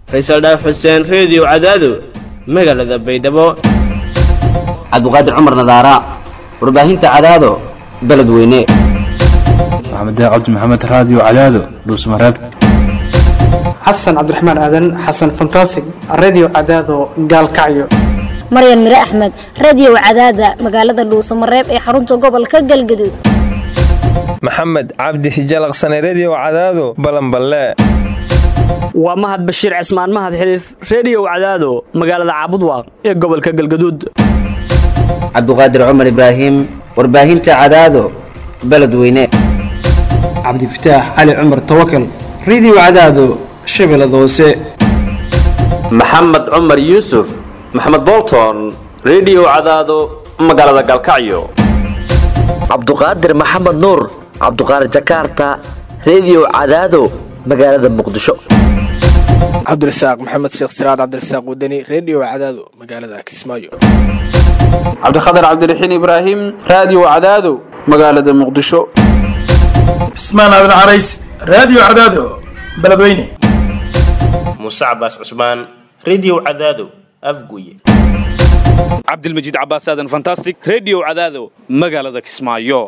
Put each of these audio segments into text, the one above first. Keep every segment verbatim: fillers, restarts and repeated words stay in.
faysal dhaaf xuseen radio cadaado magaalada baydhabo cabduqaadir cumar nadaara warbaahinta cadaado beledweyne maxamed cabdi maxamed radio cadaado dhuusmareeb xasan cabdiraxmaan aadan xasan fantastic radio cadaado gaalkacyo maryan mire axmed radio cadaada magaalada dhuusamareeb ee xarunta gobolka galgaduud maxamed cabdi hijalaqsane radio cadaado balanballe waa mahad bashiir cismaan mahad xiliif radio cadaado magaalada caabudwaaq ee gobolka galgaduud cabduqaadir cumar ibraahim warbaahinta cadaado beledweyne cabdifataax cali cumar tawakal radio cadaado shabeellada hoose maxamed cumar yuusuf maxamed bolton radio cadaado magaalada galkacyo cabduqaadir maxamed nuur cabduqaadir jakarta radio cadaado magaalada muqdisho cabdirasaaq maxamed sheekh siraad cabdirasaaq wadani radio cadaado magaalada kismaayo cabdikhadir cabdiraxiin ibraahim radio cadaado magaalada muqdisho ismaan aadan carays radio cadaado beledweyne muuse cabaas cusmaan radio cadaado afguye cabdilmajiid cabaas aadan fantastic radio cadaado magaalada kismaayo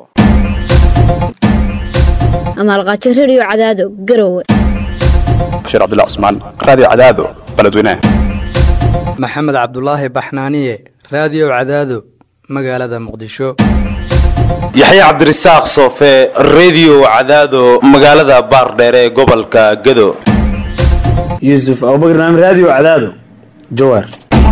amaalqaajo radio cadaado garowe bashiir cabdullah cusmaan radio cadaado beledweyne maxamed cabdulaahi baxnaaniye radio cadaado magaalada muqdisho yaxya cabdirasaaq soofe radio cadaado magaalada baardheer ee gobolka gado yuusuf abubakar naam radio cadaado jawaar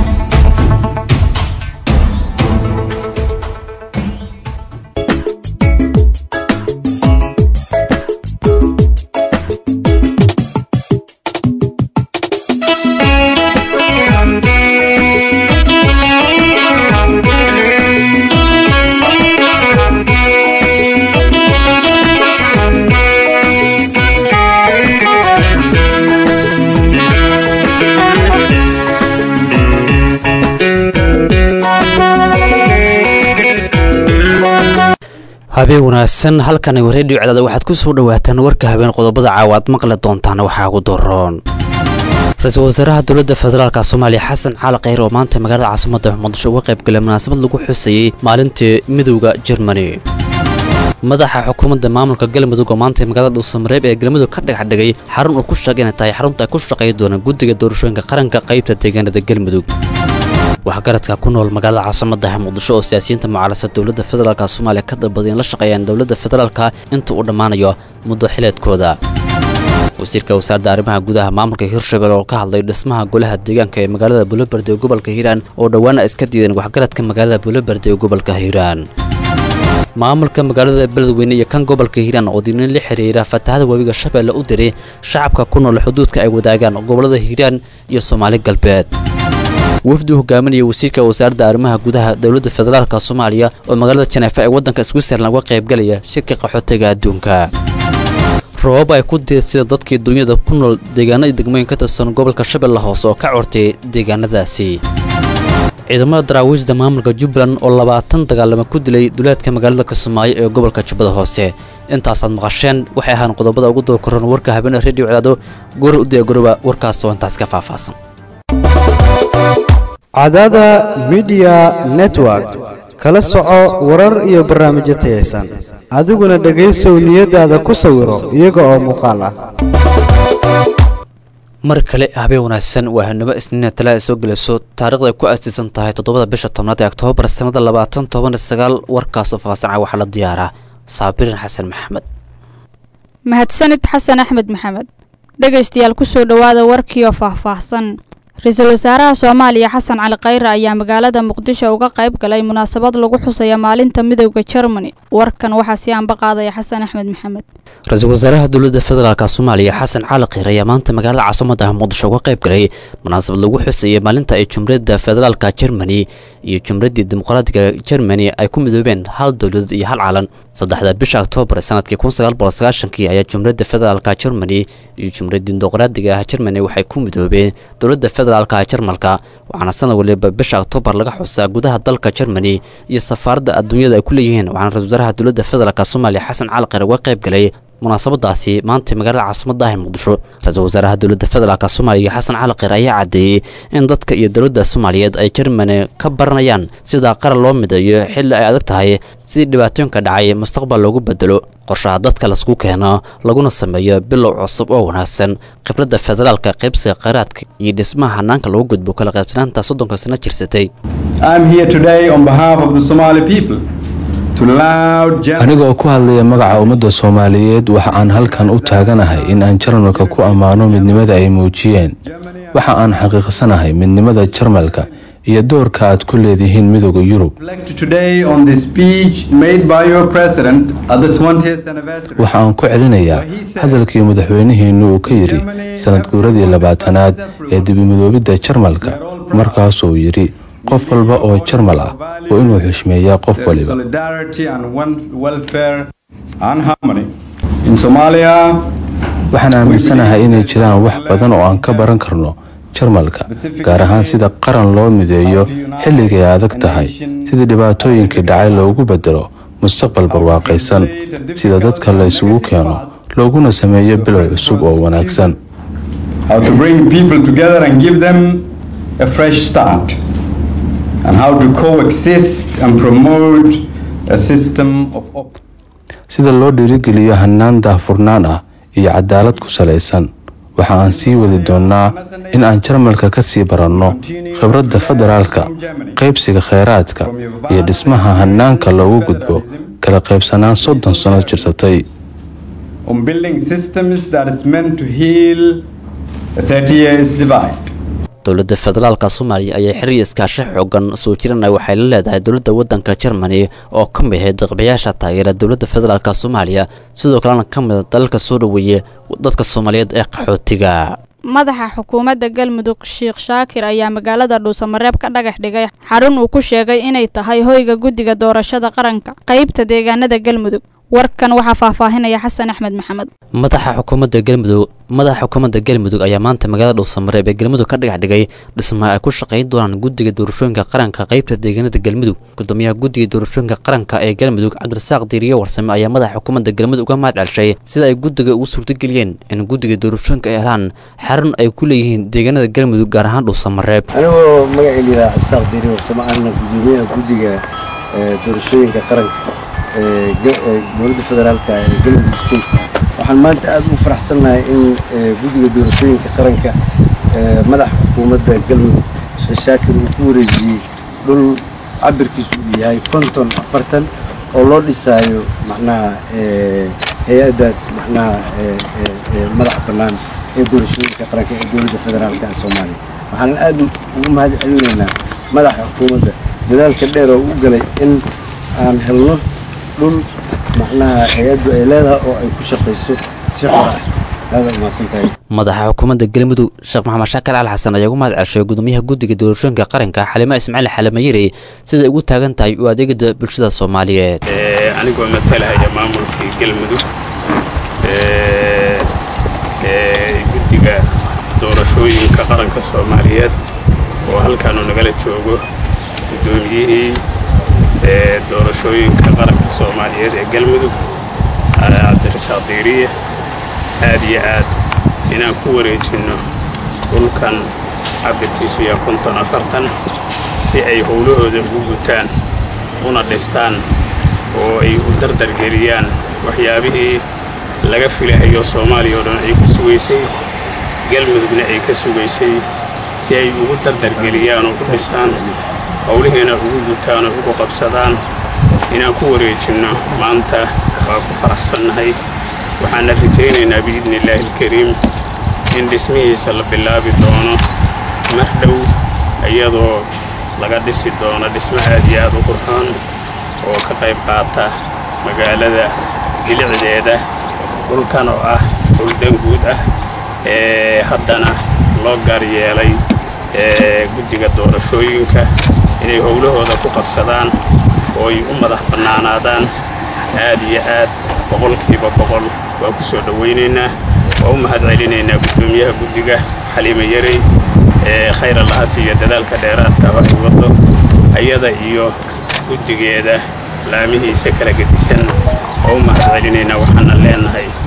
habeen wanaagsan halkan radio cadaada waxaad ku soo dhawaataan warka habeen qodobada caawaad maqli doontaan waxaa ugu daroon ra-iisul wasaaraha dowladda federaalka Soomaaliya Xasan Cali Khayre oo maanta magaalada caasimadda Muqdisho uga qayb galay munaasabad lagu xusayay maalintii midowga Germany madaxa xukuumadda maamulka galmudug oo maanta magaalada Dhuusamareeb ee galmudug ka dhagaxdhigay xarun uu ku shaqeyn tahay xarunta ay ku shaqeyn doonaan guddiga doorashooyinka qaranka qaybta deegaanada galmudug waxa garadka ku nool magaalada caasimadda Muqdisho oo siyaasiyiinta mucaaradka dowladda federaalka Soomaaliya ka dalbaday in la shaqeeyaan dowladda federaalka inta uu dhamaanayo muddo xileedkooda wasiirka wasaaradda arrimaha gudaha maamulka Hirshabelle oo ka hadlay dhismaha golaha deegaanka ee magaalada Bulobardi ee gobolka Hiiraan oo dhawaan iska diideen wax garadka magaalada Bulobardi ee gobolka Hiiraan maamulka magaalada Beledweyne iyo kan gobolka Hiiraan oo diinan la xiriira fatahaada wabiga Shabeelle u diray shacabka ku nool xuduudka ay wadaagaan gobolada Hiiraan iyo Soomaali galbeed wafdu hogaaminaya wasiirka wasaaradda arrimaha gudaha dowladda federaalka Soomaaliya oo magaalada Janafa ee wadanka Switzerland uga qayb galaya shirka qaxootiga adduunka roob ay ku deedsay dadkii dunyada ku nool deegaanada degmooyinka ka tirsan gobolka Shabeelle hoose oo ka cortay deegaanadaasi ciidamada daraawiishda maamulka Jubbaland oo labaatan dagaalamo ku dilay duleedka magaalada Kismaayo ee gobolka Jubbada hoose intaasaad maqasheen waxay ahaan qodobada ugu dooran warka habeen radio cadaado goor u diyaargarooba warkaas oo intaas ka faahfaahsan cadaada media network kala soco warar iyo barnaamijyo tayeysan adiguna dhageysow niyadaada ku sawiro iyaga oo muuqaal ah mar kale habeen wanaagsan waa hanimo isniin talaada soo galayso taariikhda ku aastaysan tahay toddobada bisha tobnaad ee Oktoobar sanada labaatan toban iyo sagaal warkaas oo faahfaahsan waxa la diyaaraa Saabirin Xasan Maxamed mahadsanid Xasan Axmed Maxamed dhageystayaal ku soo dhawaada warkii oo faahfaahsan ra-iisul wasaaraha Soomaaliya Xasan Cali Khayre ayaa magaalada Muqdisho uga qayb galay munaasabad lagu xusaya maalinta midowga Germany warkan waxa si aan baqaaday Xasan Axmed Maxamed ra-iisul wasaaraha dowladda federaalka Soomaaliya Xasan Cali Khayre ayaa maanta magaalada caasimadda Muqdisho uga qayb galay munaasabad lagu xusaya maalinta ay Jumhuriyadda Federaalka Germany iyo Jumhuriyadda Dimuqraadiga Germany ay ku midoobeen hal dowlad iyo hal calan saddexda bisha Oktoobar sanadkii kun sagaal boqol sagaashan ayaa Jumhuriyadda Federaalka Germany iyo Jumhuriyadda Dimuqraadiga Germany waxay ku midoobeen dowladda federaalka Jarmalka waxaana sanad waliba bisha Oktoobar laga xusaa gudaha dalka Germany iyo safaaradda adduunyada ay ku leeyihiin waxaana ra-iisul wasaaraha dowladda federaalka Soomaaliya Xasan Cali Khayre uga qayb galay munaasabadaasi maanta magaalada caasimadda ah ee muqdisho ra-iisul wasaaraha dowladda federaalk soomaaliya xasan cali kheyr ayaa caddeeyey in dadka iyo dowladda soomaaliyeed ay Germany ka baranayaan sida qaran loo mideeyo xilli ay adag tahay sidii dhibaatooyinka dhacay mustaqbal loogu bedelo qorshaha dadka la isku keeno laguna sameeyo bilow cusub oo wanaagsan khibradda federaalka qaybsiga kheyraadka iyo dhismaha hanaanka lagu gudbo kala qaybsanaanta soddonka sano jirsatay. I'm here today on behalf of the Somali people. anigoo ku hadlaya magaca ummadda Soomaaliyeed waxa aan halkan u taaganahay in aan Jarmalka ku ammaano midnimada ay muujiyeen waxa aan xaqiiqsanahay midnimada Jarmalka iyo doorka aad ku leedihiin midowga Yurub waxa aan ku celinayaa hadalkii madaxweynaheenu uu ka yiri sanad guuradii labaatanaad ee dib u midoobidda Jarmalka markaasoo yiri qof walba oo Jarmal ah waa inuu xushmeeyaa qof waliba. waxaan aaminsanahay inay jiraan wax badan oo aan ka baran karno Jarmalka gaar ahaan sida qaran loo mideeyo xilligay adag tahay sida dhibaatooyinkii dhacay loogu bedelo mustaqbal barwaaqaysan sida dadka la isugu keeno looguna sameeyo bilow cusub oo wanaagsan. How to bring people together and give them a fresh start. And how to coexist and promote a system of sida loo dhiirigeliyo hannaan daahfurnaan ah iyo cadaalad ku salaysan waxa aan sii wadi doonaa in aan Jarmalka ka sii baranno khibradda federaalka qaybsiga kheyraadka iyo dhismaha hannaanka loogu gudbo kala qaybsanaan soddon sano jirsatay. On building systems that is meant to heal a thirty years divide. dowladda federaalka Soomaaliya ayaa xiriir iskaashi xooggan soo jiranay waxay la leedahay dowladda waddanka Germany oo ka mid ah daqbiyaasha taageera dowladda federaalka Soomaaliya sidoo kalena ka mid ah dalalka soo dhaweeyay dadka Soomaaliyeed ee qaxootiga. madaxa xukuumadda Galmudug Sheekh Shaakir ayaa magaalada Dhuusamareeb ka dhagax dhigay xarun uu ku sheegay inay tahay hoyga guddiga doorashada qaranka qaybta deegaanada Galmudug. warkan waxa faahfaahinaya Xasan Axmed Maxamed. madaxa xukuumadda Galmudug madaxa xukuumadda Galmudug ayaa maanta magaalada Dhuusamareeb ee Galmudug ka dhagax dhigay dhismaha ay ku shaqeyn doonaan guddiga doorashooyinka qaranka qaybta deegaanada Galmudug. gudoomiyaha guddiga doorashooyinka qaranka ee Galmudug Cabdirasaaq Diiriye Warsame ayaa madaxa xukuumadda Galmudug uga mahad celshay sida ay guddiga ugu suurtageliyeen in guddiga doorashooyinka ay helaan xarun ay ku leeyihiin deegaanada Galmudug gaar ahaan Dhuusamareeb. anigoo magacayga ilaa Cabdirasaaq Diiriye Warsame ahna gudoomiyaha guddiga doorashooyinka qaranka ee dowladda federaalka ee Galmudug State waxaan maanta aad u faraxsanahay in guddiga doorashooyinka qaranka madaxa xukuumadda Galmudug Sheekh Shaakir uu ku wareejiyay dhul cabirkiisu yahay konton afartan oo loo dhisayo macnaha hay'adaas macnaha madaxa bannaan ee doorashooyinka qaranka ee dowladda federaalka ee Soomaaliya. waxaan aad ugu mahad celinaynaa madaxa xukuumadda dadaalka dheer oo u galay in aan helno dhul macnaha hay'addu ay leedahay oo ay ku shaqeyso si xor ah. هذا ما سنتهي madaxa xukuumadda Galmudug Sheekh Maxamed Shaakir Al Xasan ayaa ugu mahad celshay gudoomiyaha guddiga doorashooyinka qaranka Xalima Ismaaciil Xalamayiri sida ugu taagan tahay u adeegida bulshada Soomaaliyeed. ee anigoo matalaya maamulka Galmudug ee ee guddiga doorashooyinka qaranka Soomaaliyeed oo halkaan uu nagala joogo gudoomiyihii ee doorashooyinka qaranka Soomaaliyeed ee Galmudug Cabdirasaaq Diiriye aad iyo aad inaan ku wareejino dhulkan cabirkiisu yahay konton afartan si ay howlahooda ugu gutaan una dhistaan oo ay u dardargeliyaan waxyaabihii laga filayo Soomaaliya oo dhan ay ka sugaysay Galmudugna ay ka sugaysay si ay ugu dardargeliyaan oo u dhistaan howlaheena ugu gutaan oo ugu qabsadaan inaan ku wareejino maanta waa ku faraxsanahay. waxaan rajaynaynaa biidni Ilaahi Kariim in dhismihiisa la bilaabi doono mar dhow iyadoo laga dhisi doono dhismo aad iyo aad u qurxoon oo ka qayb qaata magaalada gilicdeeda dhulkan oo ah dhul dan guud ah ee haddana loo gaar yeelay ee guddiga doorashooyinka inay howlahooda ku qabsadaan oo ay u madax bannaanaadaan aad iyo aad boqolkiiba boqol waa ku soo dhawaynaynaa oo u mahad celinaynaa gudoomiyaha guddiga Xalima Yarey ee khayr Allah siiyo dadaalka dheeraadka ah oo wado ayada iyo guddigeeda laamihiisa kala gedisan oo u mahad celinaynaa waxaan leenahay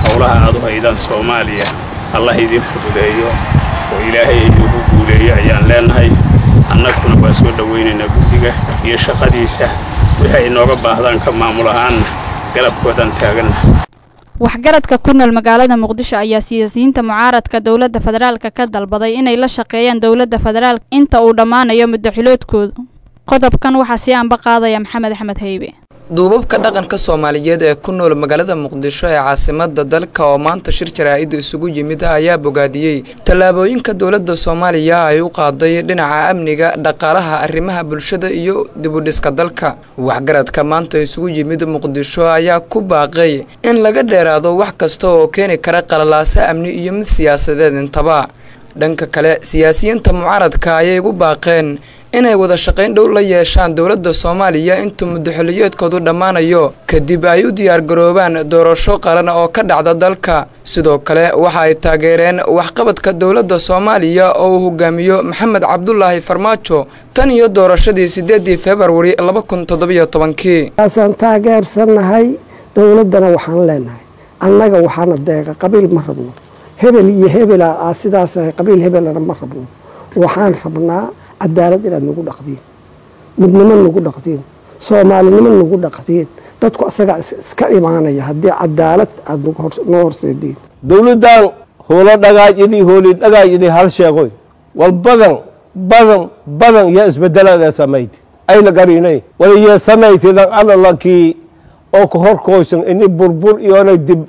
howlaha aad u haydaan soomaaliya allah idiin fududeeyo oo ilaahay idiinku guuleeyo ayaan leenahay annaguna waa soo dhowaynaynaa guddiga iyo shaqadiisa wixii ay nooga baahdaan ka maamul ahaanna galabkoodaan taaganna waxgaradka ku nool magaalada muqdisho ayaa siyaasiyiinta mucaaradka dowladda federaalka ka dalbaday inay la shaqeeyaan dowladda federaalka inta uu dhammaanayo muddaxiloodkooda qodobkan waxaa sii anba qaadaya maxamed axmed haybe duubabka dhaqanka Soomaaliyeed ee ku nool magaalada Muqdisho ee caasimadda dalka oo maanta shir jaraa'id isugu yimid ayaa bogaadiyay tallaabooyinka dowladda Soomaaliya ay u qaaday dhinaca amniga, dhaqaalaha, arrimaha bulshada iyo dib u dhiska dalka. Waxgaradka maanta isugu yimid Muqdisho ayaa ku baaqay in laga dheeraado wax kasta oo keeni kara qalalaasa amni iyo mid siyaasadeed intaba. Dhanka kale, siyaasiyiinta mucaaradka ayay ugu baaqeen inay wada shaqayn dhow la yeeshaan dowladda Soomaaliya inta muddaxileedkoodu dhammaanayo kadib ay u diyaar garoobaan doorasho qaran oo ka dhacda dalka. Sidoo kale waxa ay taageereen waxqabadka dowladda Soomaaliya oo uu hogaamiyo Maxamed Cabdullaahi Farmaajo tan iyo doorashadii sideedii February laba kun toddoba iyo toban. Aan taageersanahay dowladana waxaan leenahay annaga waxaana deeqa qabiil ma rabno hebel iyo hebel ah sidaas qabiil hebelana ma rabno waxaan rabnaa cadaalad inaad nagu dhaqdiin midnimo nagu dhaqdiin soomaalinimo nagu dhaqdiin dadku asaga iska imaanaya haddii cadaalad aad noo horseediin dowladdan howlo dhagaajidii hooli dhagaajidii hal sheegoy wal badan badan badan yaa isbedelada samayd ayna garinay waliya samayti adalakii oo ka horkoosan in burbur iyo dib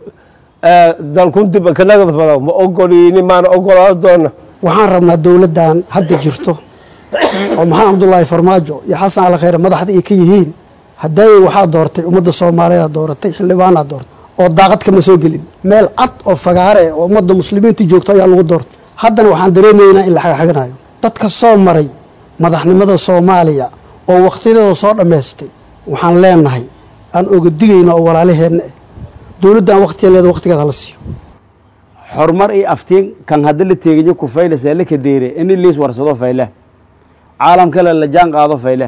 dalkun dib ka nagad fado ma ogoliini maana ogolaa doona waxaan rabnaa dowladdan hadda jirto oo maxamed Cabdullaahi Farmaajo iyo Xasan Cali Khayre madaxda ay ka yihiin haday waxa doortay ummadda Soomaaliyeed dooratay xildhibaanada doortay oo daaqad kama soo gelin meel cad oo fagaare oo ummadda muslimiinta joogto ayaa lagu doortay haddana waxaan dareemaynaa in la xagaxaganayo dadka soo maray madaxnimada Soomaaliya oo waqtiyada soo dhameystay waxaan leenahay aan uga digayno oo walaalaheena dowladdan waqtigeeda waqtigeeda la siiyo horumar iyo aftiin kan hadda la teegayo ku faylasay la ka deeray in liis warsado fayla caalam kale la jaan qaado fayle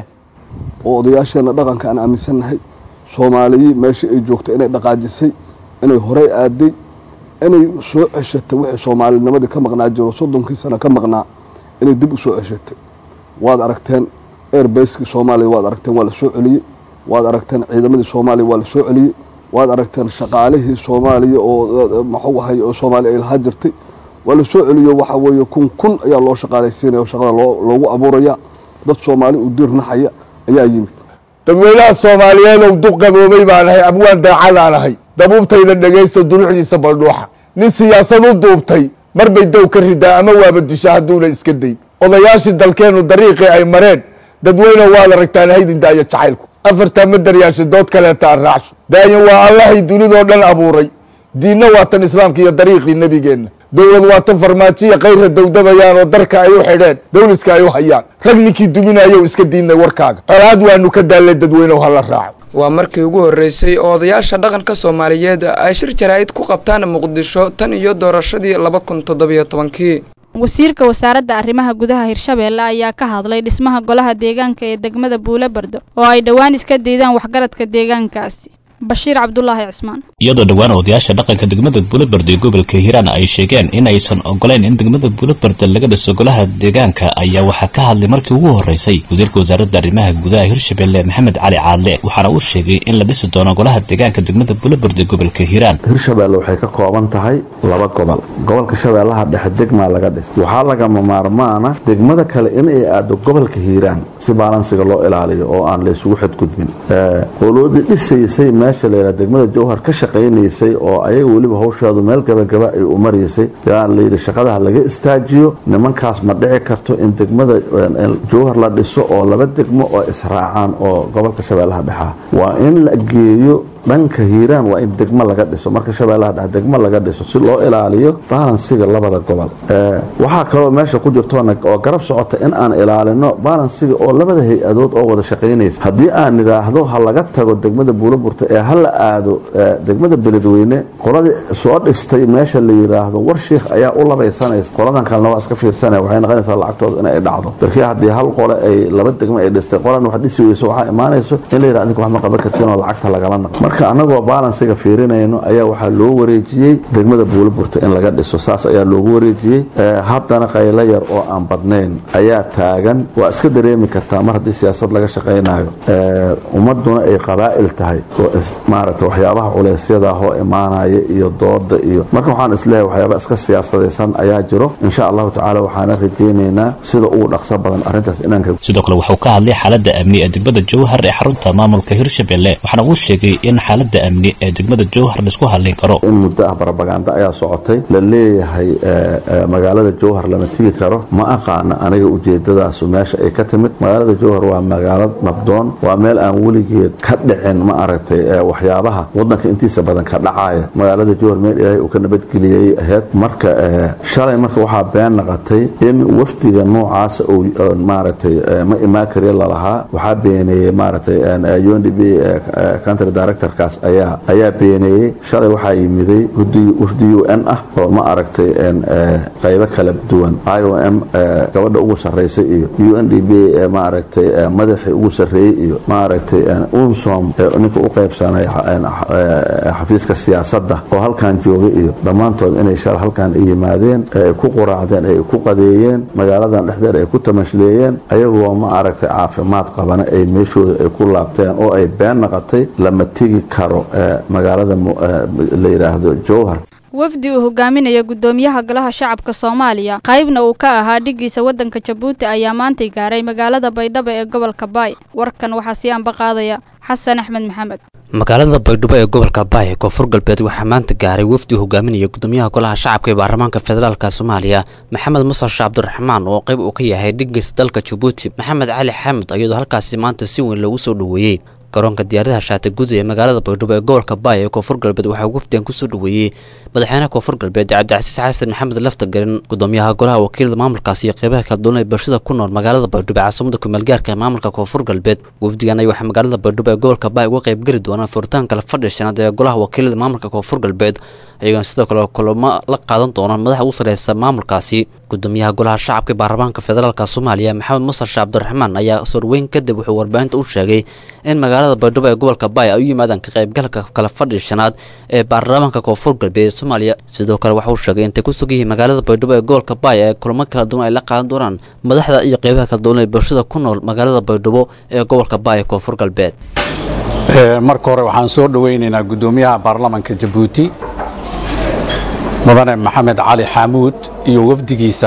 oo odayaashana dhaqanka aan aaminsanahay Soomaaliya meesha ay joogto inay dhaqaajisay inay hore aaday inay soo ceshatay wixii Soomaalinimadii ka maqnaa jiro soddonkii sano ka maqnaa inay dib u soo ceshatay waad aragteen airbase-ki Soomaaliya waad aragteen waa la soo celiyay waad aragteen ciidamadii Soomaaliya waa la soo celiyay waad aragteen shaqaalihii Soomaaliya oo maxuu ahay oo Soomaaliya ay la jirtay wala soo celiyo waxa weeye kun kun ayaa loo shaqaaleysiinay shaqada loogu abuuraya dad Soomaali u dirnaxaya ayaa yimid dadweynaha Soomaaliyeed oo duq gaboobay baan ahay abwaan daacadaanahay dabuubtayda dhageysto dunuuxdiisa baldhuuxa nin siyaasad u duubtay marbay dow ka ridaa ama waaba disha haduuna iska day odayaashii dalkeenu dariiqii ay mareen dadweyne waa la ragtaan haydin daaya jacaylku afarta madaryaasha dood kale taa raacsho daayan waa Allaah dunidoo dhan abuuray diinna waa tan islaamka iyo dariiqii nabigeena dowlad waa tan farmaajiya qayrka dowdabayaan oo darka ay u xidheen dowliska ay u hayaan rag ninkii duminayo iska diinay warkaaga colaad waanu ka daalay dadweynaha hala raaco waa markii ugu horeysay oo odayaasha dhaqanka Soomaaliyeed ay shir jaraa'id ku qabtaan Muqdisho tan iyo doorashadii laba kun toddoba iyo toban. wasiirka wasaaradda arrimaha gudaha Hirshabeelle ayaa ka hadlay dhismaha golaha deegaanka ee degmada Buulabardo oo ay dhawaan iska deedaan waxgaradka deegaankaasi. Bashiir Cabdullaahi Cismaan iyadoo dhawaan odayaasha dhaqanka degmada Buulabardo ee gobolka Hiiraan ay sheegeen in aysan ogoleen in degmada Buulabardo laga dhiso golaha deegaanka ayaa waxa ka hadlay markii ugu horeysay wasiirka wasaaradda arrimaha gudaha Hirshabeelle Maxamed Cali Caadle waxaana uu sheegay in la dhisi doono golaha deegaanka degmada Buulabardo ee gobolka Hiiraan. Hirshabeelle waxay ka kooban tahay laba gobol gobolka Shabeellaha dhexe degma laga dhis waxa laga maarmaana degmada kale in ay aado gobolka Hiiraan si balansiga loo ilaaliyo oo aan la isugu xadgudbin ee qoloodii dhisaysay meesha leeyahay degmada Jowhar ka shaqeynaysay oo ayaga waliba hawshaadu meel gabagaba ay u mareysay yaan leeyahay shaqada laga istaajiyo nimankaas ma dhici karto in degmada Jowhar la dhiso oo laba degmo oo israacaan oo gobolka Shabeellaha dhexe waa in la geeyo dhanka Hiiraan waa in degmo laga dhiso marka Shabeellaha dhexe degmo laga dhiso si loo ilaaliyo balansiga labada gobol ee waxa kale oo meesha ku jirto oo garab socota in aan ilaalino balansiga oo labada hay-adood oo wada shaqeynaysa haddii aan nidaahdo ha laga tago degmada Buulaburta ee hal aado degmada Beledweyne qoladii soo dhistay meesha la yiraahdo war sheekh ayaa u labaysanaysa qoladan kalena waa iska fiirsanay waxay noqonaysaa lacagtooda in ay dhacdo markii haddii hal qole ay laba degmo ay dhistay qolan wax dhisi weyso waxa imaanayso in la yiraahdo wax ma qaban kartiin oo lacagta lagala naqo marka anagoo balansiga fiirinayno ayaa waxaa loo wareejiyey degmada Buulaburta in laga dhiso saas ayaa loogu wareejiyey haddana qaylo yar oo aan badnayn ayaa taagan waa iska dareemi kartaa mar haddii siyaasad laga shaqaynayo ummaduna ay qabaa'il tahay oo maaragtay waxyaabaha culeysyada oo imaanaya iyo dooda iyo marka waxaan isleeyahay waxyaaba iska siyaasadaysan ayaa jiro insha Allah taala waxaan rajaynaynaa sida uu dhaqso badan arintaas inaan ka sidoo kale wuxuu ka hadlay xaaladda amni ee degmada Jowhar ee xarunta maamulka Hirshabelle waxaana uu sheegay in xaaladda amni ee degmada Jowhar la isku haleyn karo in muddo ah propaganda ayaa socotay la leeyahay magaalada Jowhar lama tigi karo ma aqaan aniga ujeedadaas meesha ay ka timid magaalada Jowhar waa magaalad nabdoon waa meel aan weligeed ka dhicin ma aragtay waxyaabaha wadanka intiisa badan ka dhacaya magaalada Jowhar meel ilaahay uu ka nabadgeliyay ahayd marka shalay marka waxa been naqatay in wafdiga noocaas oo maaragtay ma imaakariya la lahaa waxa beenayay maaragtay U N D P country director kaas ayaa ayaa beenayay shalay waxa yimiday wafdi U N ah oo ma aragtay qaybo kala duwan I O M gabadha ugu sareysay iyo U N D P maaragtay madaxii ugu sareeyay iyo maaragtay unsom ninka u qaybsanay xafiiska siyaasadda oo halkan joogay iyo dhamaantood inay shal halkan ay yimaadeen ay ku quraacdeen ay ku qadeeyeen magaaladan dhexdeeda ay ku tamashleeyeen ayagoo ma aragtay caafimaad qabana ay meeshooda ay ku laabteen oo ay been naqatay lama tigi karo magaalada la yiraahdo Jowhar wafdi uu hogaaminaya gudoomiyaha golaha shacabka Soomaaliya qaybna uu ka ahaa dhigiisa wadanka Djibouti ayaa maanta gaaray magaalada Baydhabo ee gobolka Baay warkan waxa si aan baqaadaya Xasan Axmed Maxamed magaalada Baydhabo ee gobolka Baay Koonfur Galbeed waxa maanta gaaray wafdi hogaaminaya gudoomiyaha golaha shacabka ee baarlamaanka federaalka Soomaaliya Maxamed Musa Cabdiraxmaan oo qayb uu ka yahay dhigiisa dalka Djibouti Maxamed Cali Xamed ayuu halkaas maanta si weyn loogu soo dhaweeyay garoonka diyaaradaha shaati guud ee magaalada Baydhabo ee gobolka Baay ee Koonfur Galbeed waxa uu wafdigan ku soo dhaweeyay madaxweynaha Koonfur Galbeed Cabdicasiis Xasan Maxamed Laftagelin gudoomiyaha golaha wakiilada maamulkaasi iyo qaybaha kala duwan ee bulshada ku nool magaalada Baydhabo caasimada ku meel gaarka maamulka Koonfur Galbeed wafdigan ay waxa magaalada Baydhabo ee gobolka Baay uga qayb gali doonaan furitaanka la fadhiisanaad ee golaha wakiilada maamulka Koonfur Galbeed ayagoo sidoo kale kulamo la qaadan doona madaxa ugu sareysa maamulkaasi gudoomiyaha golaha shacabka baarlamaanka federaalka Soomaaliya Maxamed Musa Cabdiraxmaan ayaa soo weyn kadib wuxuu warbaahinta u sheegay in magaalada Baydhabo ee gobolka Baay ay u yimaadaan ka qaybgalka kala fadhiisanaad ee baarlamaanka Koonfur Galbeed Soomaaliya sidoo kale waxa uu sheegay in ku sugayay magaalada Baydhabo ee gobolka Baay ee kulamo kala duwan ay la qaadan doonaan madaxda iyo qaybaha kala duwan ee bulshada ku nool magaalada Baydhabo ee gobolka Baay ee Koonfur Galbeed ee marka hore waxaan soo dhaweynaynaa gudoomiyaha baarlamaanka Djibouti mudane Maxamed Cali Xamuud iyo wafdigiisa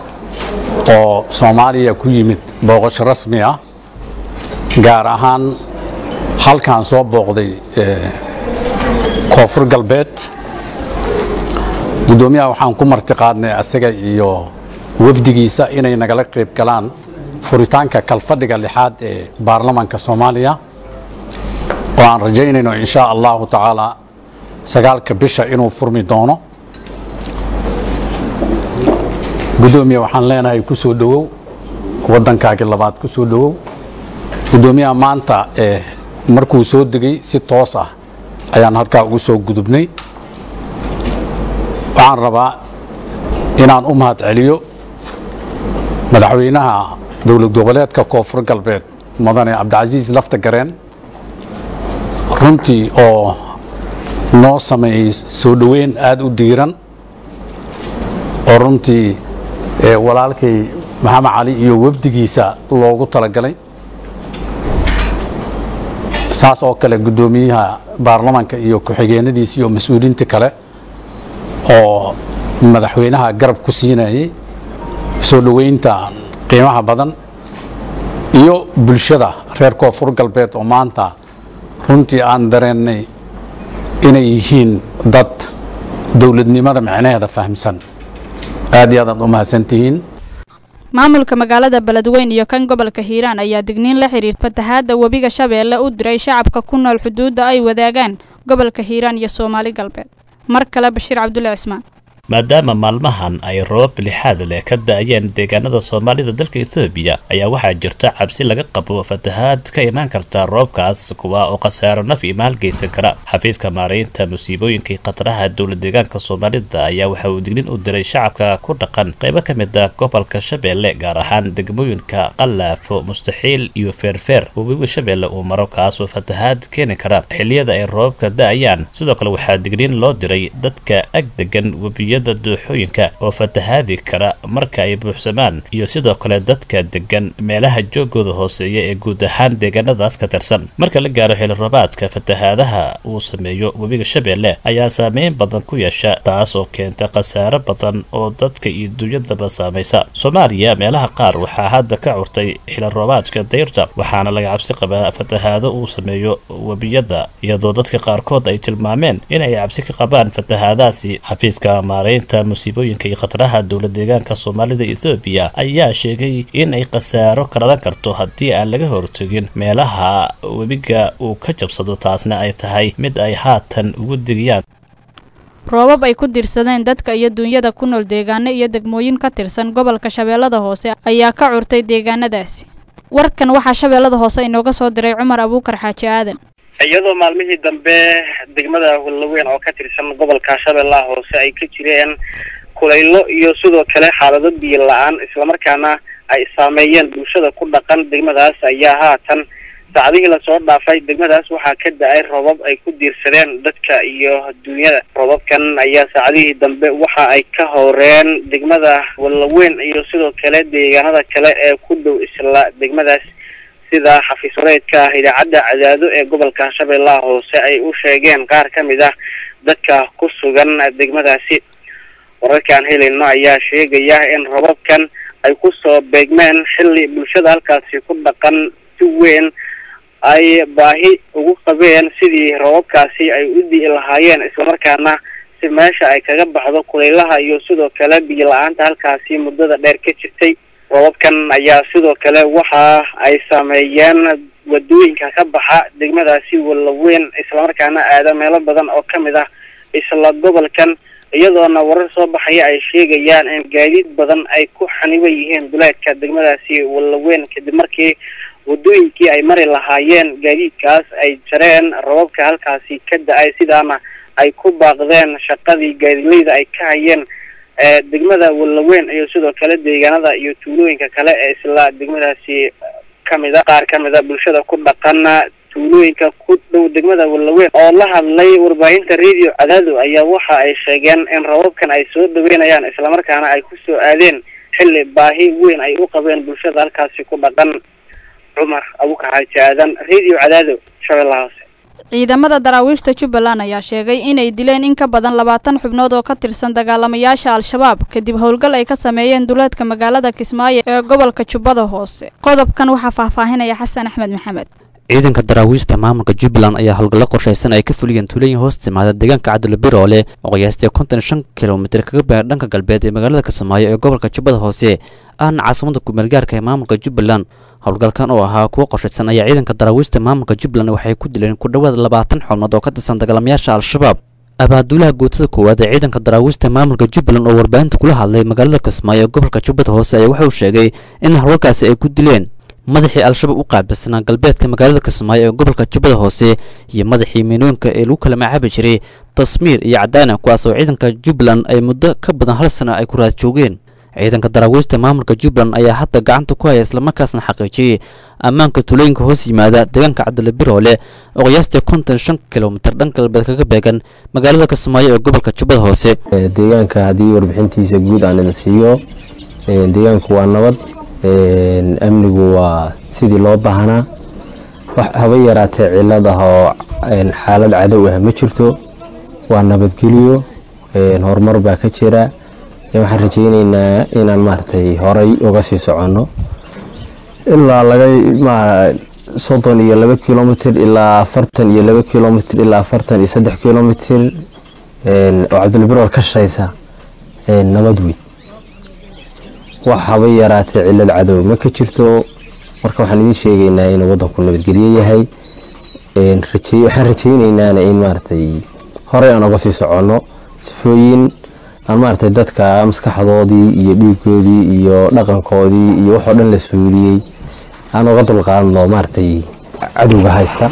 oo Soomaaliya ku yimid booqasho rasmi ah gaar ahaan halkaan soo booqday Koonfur Galbeed gudoomiyaha waxaan ku martiqaadnay asaga iyo wafdigiisa inay nagala qayb galaan furitaanka kalfadhiga lixaad ee baarlamaanka Soomaaliya oo aan rajaynayno insha Allah taala sagaalka bisha inuu furmi doono gudoomiye waxaan leenahay ku soo dhawow wadankaaga labaad ku soo dhawow gudoomiyaha maanta ee markuu soo degay si toos ah ayaan halka ugu soo gudubnay waxaan rabaa inaan u mahad celiyo madaxweynaha dowlad goboleedka Koonfur Galbeed mudane Cabdicasiis Laftagelin runtii oo noo sameeyay soo dhaweyn aad u diiran oo runtii walaalkay Maxamed Cali iyo wafdigiisa loogu talagalay saas oo kale gudoomiyaha baarlamaanka iyo ku-xigeenadiisa iyo mas'uuliyiinta kale oo madaxweynaha garab ku siinayay soo dhaweynta qiimaha badan iyo bulshada reer Koonfur Galbeed oo maanta runtii aan dareennay inay yihiin dad dawladnimada macnaheeda fahamsan aad iyo aad u mahadsantihiin maamulka magaalada Beledweyne iyo kan gobolka Hiiraan ayaa digniin la xiriirta fatahaada wabiga Shabeelle u diray shacabka ku nool xuduudda ay wadaagaan gobolka Hiiraan iyo Soomaali Galbeed mar kale Bashiir Cabdulle Cismaan maadaama maalmahan ay roobab lixaad leh ka da-ayeen deegaanada soomaalida dalka etoobiya ayaa waxaa jirta cabsi laga qabo fatahaad ka imaan karta roobkaas kuwa oo khasaaro naf iyo maal geysan kara xafiiska maareynta musiibooyinka iyo khataraha dowlad deegaanka soomaalida ayaa waxa uu dignin u diray shacabka ku dhaqan qaybo ka mid ah gobolka shabeelle gaar ahaan degmooyinka qalaafo mustaxiil iyo feerfeer webiga shabeelle uu maro kaasoo fatahaad keeni kara xilliyada ay roobabka da-ayaan sidoo kale waxaa digniin loo diray dadka ag degan webiyada dooxooyinka oo fatahaadi kara marka ay buuxsamaan iyo sidoo kale dadka degan meelaha joogooda hooseeya ee guud ahaan deegaanadaas ka tirsan marka la gaaro xilli roobaadka fatahaadaha uu sameeyo webiga shabeelle ayaa saameyn badan ku yeesha taas oo keenta khasaaro badan oo dadka iyo dunyadaba saamaysa soomaaliya meelaha qaar waxaa hadda ka curtay xilli roobaadka dayrta waxaana laga cabsi qabaa fatahaado uu sameeyo webiyada iyadoo dadka qaarkood ay tilmaameen inay cabsi ka qabaan fatahaadaasi xafiiska maareynta musiibooyinka iyo khataraha dowlad deegaanka soomaalida etoobiya ayaa sheegay in ay khasaaro ka dhalan karto haddii aan laga hortagin meelaha webiga uu ka jabsado taasna ay tahay mid ay haatan ugu digiyaan roobab ay ku dirsadeen dadka iyo duunyada ku nool deegaano iyo degmooyin ka tirsan gobolka shabeellada hoose ayaa ka curtay deegaanadaasi warkan waxaa shabeellada hoose inooga soo diray cumar abuukar xaaji aadan iyadoo maalmihii dambe degmada Walaweyn oo ka tirsan gobolka shabeellaha hoose ay ka jireen kulaylo iyo sidoo kale xaalado biyo la'aan isla markaana ay saameeyeen bulshada ku dhaqan degmadaas ayaa haatan saacadihii la soo dhaafay degmadaas waxaa ka da-ay roobab ay ku diirsadeen dadka iyo duunyada roobabkan ayaa saacadihii dambe waxa ay ka horeen degmada Walaweyn iyo sidoo kale deegaanada kale ee ku dhow isla degmadaas sida xafiis wareedka idaacadda Cadaado ee gobolka Shabeellaha Hoose ay u sheegeen qaar ka mid ah dadka ku sugan degmadaasi wararkan helayno ayaa sheegaya in roobabkan ay ku soo beegmeen xilli bulshada halkaasi ku dhaqan si weyn ay baahi ugu qabeen sidii roobabkaasi ay u di'i lahaayeen isla markaana si meesha ay kaga baxdo kulaylaha iyo sidoo kale biyo la'aanta halkaasi muddada dheer ka jirtay roobabkan ayaa sidoo kale waxa ay saameeyeen wadooyinka ka baxa degmadaasi Walaweyn isla markaana aada meelo badan oo ka mid ah isla gobolkan iyadoona warar soo baxaya ay sheegayaan in gaadiid badan ay ku xaniban yihiin duleedka degmadaasi Walaweyn kadib markii wadooyinkii ay mari lahaayeen gaadiidkaas ay jareen roobabka halkaasi ka da-ay sidaana ay ku baaqdeen shaqadii gaadiidleyda ay ka hayeen ee degmada Walaweyn iyo sidoo kale deegaanada iyo tuulooyinka kale ee isla degmadaasi kamid ah qaar kamid ah bulshada ku dhaqan tuulooyinka ku dhow degmada Walaweyn oo la hadlay warbaahinta radio Cadaado ayaa waxa ay sheegeen in roobabkan ay soo dhaweynayaan isla markaana ay ku soo aadeen xilli baahi weyn ay u qabeen bulshada halkaasi ku dhaqan cumar abuukar xaaji aadan radio Cadaado Shabeellaha Hoose ciidamada daraawiishta Jubbaland ayaa sheegay inay dileen in ka badan labaatan xubnood oo ka tirsan dagaalamayaasha Al-Shabaab kadib howlgal ay ka sameeyeen duleedka magaalada Kismaayo ee gobolka Jubbada Hoose qodobkan waxaa faahfaahinaya Xasan Axmed Maxamed ciidanka daraawiishta maamulka Jubbaland ayaa howlgallo qorshaysan ay ka fuliyeen tuulooyin hoos timaada deegaanka Cabdul Biroole oo qiyaastii konton iyo shan kiiloomitir kaga beer dhanka galbeed ee magaalada Kismaayo ee gobolka Jubbada Hoose aan caasimada ku meel gaarka ee maamulka Jubbaland howlgalkan oo ahaa kuwa qorshaysan ayaa ciidanka daraawiishta maamulka Jubbaland waxay ku dileen ku dhawaad labaatan xubnood oo ka tirsan dagaalamayaasha Al-Shabaab abaadulaha guutada koowaad ee ciidanka daraawiishta maamulka Jubbaland oo warbaahinta kula hadlay magaalada Kismaayo ee gobolka Jubbada Hoose ayaa waxa uu sheegay in howlgalkaasi ay ku dileen madaxii Al-Shabaab u qaabilsanaa galbeedka magaalada Kismaayo ee gobolka Jubbada Hoose iyo madaxii miinoonka ee lagu kala magacaabi jiray Tasmiir iyo Cadaana kuwaas oo ciidanka Jubbaland ay muddo ka badan hal sano ay ku raad joogeen ciidanka daraawiishta maamulka Jubbaland ayaa hadda gacanta ku haya isla markaasna xaqiijiyay ammaanka tuulooyinka hoos yimaada deegaanka Cabdul Biroole oo qiyaastii konton iyo shan kiiloomitir dhanka galbeed kaga beegan magaalada Kismaayo ee gobolka Jubbada Hoose deegaanka hadii warbixintiisa guud aan idin siiyo deegaanku waa nabad amnigu waa sidii loo baahnaa wax haba yaraatee ciladaha oo xaalad cadow ah ma jirto waa nabadgelyo horumar baa ka jira waxaan rajaynaynaa inaan maartay horay uga sii soconno ilaa laga soddon iyo laba kiiloomitir ilaa afartan iyo laba kiiloomitir ilaa afartan iyo saddex kiiloomitir oo Cabdul Biroole ka shaqeysa nabad weyn wax haba yaraatee cilad cadow ma ka jirto marka waxaan idin sheegaynaa in waddanku nabadgelyo yahay waxaan rajaynaynaa in maartay horay aan uga sii soconno sifooyin aan maaragtay dadka maskaxdoodii iyo dhiigoodii iyo dhaqankoodii iyo waxoo dhan la suuliyey aan uga dulqaadno maaragtay cadowga haysta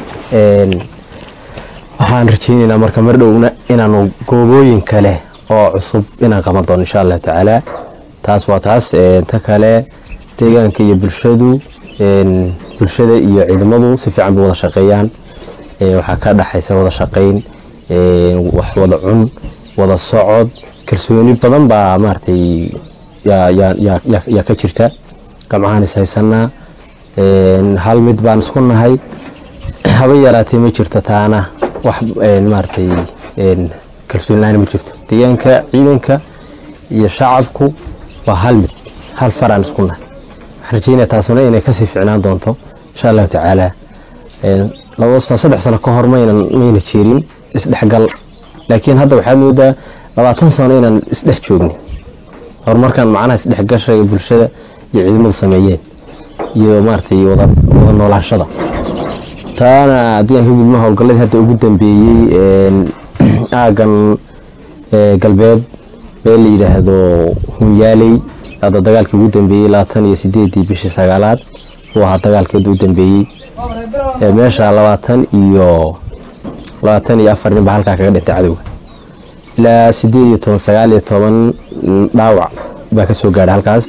waxaan rajaynaynaa marka mar dhowna inaanu goobooyin kale oo cusub inaan qaban doono insha allahu tacaala taas waa taas ta kale deegaanka iyo bulshadu bulshada iyo ciidamadu si fiican bay wada shaqeeyaan waxaa ka dhaxaysa wada shaqayn wax wada cun wada socod kalsooni badan baa maaragtay yaa ka jirta gamcaan is haysanaa hal mid baan isku nahay haba yaraatee ma jirto taana wax maaragtay kalsooni la'aan ma jirto deegaanka ciidanka iyo shacabku waa hal mid hal faraan isku nahay waxaan rajaynaya taasuna inay kasii ficnaan doonto insha allahu tacaala laba sano saddex sano ka hor maynan mayna jirin isdhexgal laakiin hadda waxaad moodaa labaatan sano inaan isdhex joognin horumarkan macnaha isdhexgasha bulshada iyo ciidamadu sameeyeen iyo maaragtay wada wada noolaashada taana haddii aan ka gudmo howlgalladii hadda ugu dambeeyey aagan galbeed meel la yidhaahdo hunyaaley hadda dagaalkii ugu dambeeyey labaatan iyo sideedii bishii sagaalaad uu ahaa dagaalkeeda u dambeeyey meesha labaatan iyo labaatan iyo afar nin baa halkaa kaga dhintay cadowga ilaa sideed iyo toban sagaal iyo toban dhaawac baa ka soo gaadhay halkaas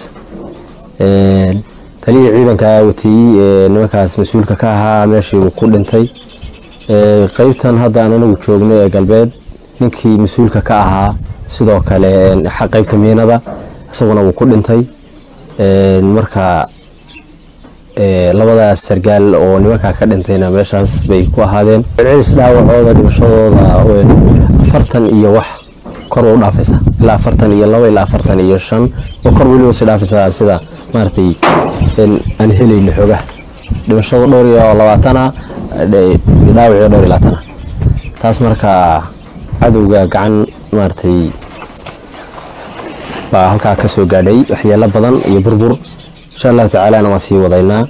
taliyii ciidanka watiyey nimankaas mas-uulka ka ahaa meeshii uu ku dhintay qaybtan hadda aan anagu joogno ee galbeed ninkii mas-uulka ka ahaa sidoo kale qaybta miinada isaguna wuu ku dhintay marka labadaas sargaal oo nimankaa ka dhintayna meeshaas bay ku ahaadeen celcelis dhaawacooda dhimashadooda afartan iyo wax kor u dhaafaysa ilaa afartan iyo laba ilaa afartan iyo shan oo kor weliba si dhaafaysa sida maaragtay aan helayno xoogaha dhimashada dhowr iyo labaatana dhaawacyo dhowr iyo labaatana taas marka cadowga gacan maaragtay baa halkaa ka soo gaadhay waxyeelo badan iyo burbur insha allahu tacaalana waan sii wadaynaa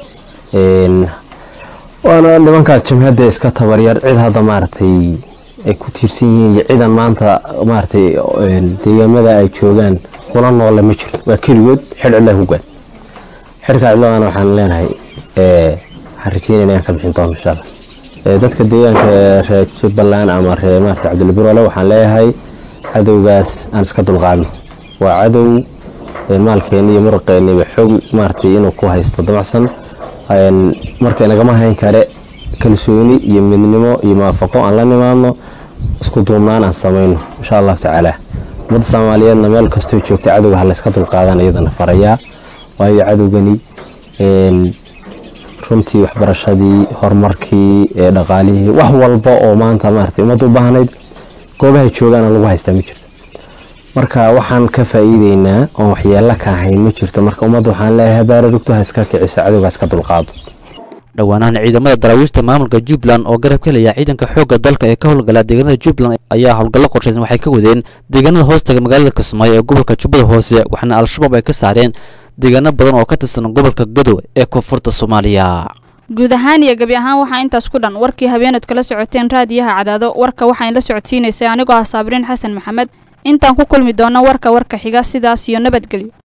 waana nimankaas jamhadda iska tabaryar cid hadda maaragtay ay ku tiirsan yihiin iyo ciidan maanta maaragtay deegaamada ay joogaan kula noole ma jirto waa keligood xidh cidla ku gaan xidhka cidladana waxaan leenahay waxaan rajeynaya inaan ka bixin doono insha allah dadka deegaanka reer jubbaland ama reer maaragtay cabdulli burole waxaan leeyahay cadowgaas aan iska dulqaadno waa cadow maalkeena iyo muruqeeniba xoog maaragtay inuu ku haysto damacsan marka inagama hayn kale kalsooni iyo midnimo iyo mawaafaqo aan la nimaadno isku duubnaan aan samayno insha allahu tacaala ummadda soomaaliyeedna meel kastoo joogta cadowga ha layska dulqaadan iyadana farayaa waayo cadowgani runtii waxbarashadii horumarkii dhaqaalihii wax walba oo maanta maaragtay ummadda u baahnayd goobahay joogaana lagu haystaa ma jirto marka waxaan ka faa'iideynaa oon waxyeelo ka ahayn ma jirto marka ummadda waxaan leeyahay habaara rugto ha iska kicisa cadowga iska dulqaado dhowaanahan ciidamada daraawiishta maamulka Jubbaland oo garab ka leeyahay ciidanka xoogga dalka ee ka howlgala deegaanada Jubbaland ayaa howlgallo qorshaysan waxay ka wadeen deegaanada hoostaga magaalada Kismaayo ee gobolka Jubbada Hoose waxaana al-shabaab ay ka saareen deegaano badan oo ka tirsan gobolka Gadow ee koonfurta Soomaaliya guud ahaan iyo gabi ahaan waxaa intaas ku dhan warkii habeenad kala socoteen raadiyaha Cadaado warka waxaan la socodsiinaysay anigoo ah Sabriin Xasan Maxamed intaan ku kulmi doona warka warka xiga sidaas iyo nabadgelyo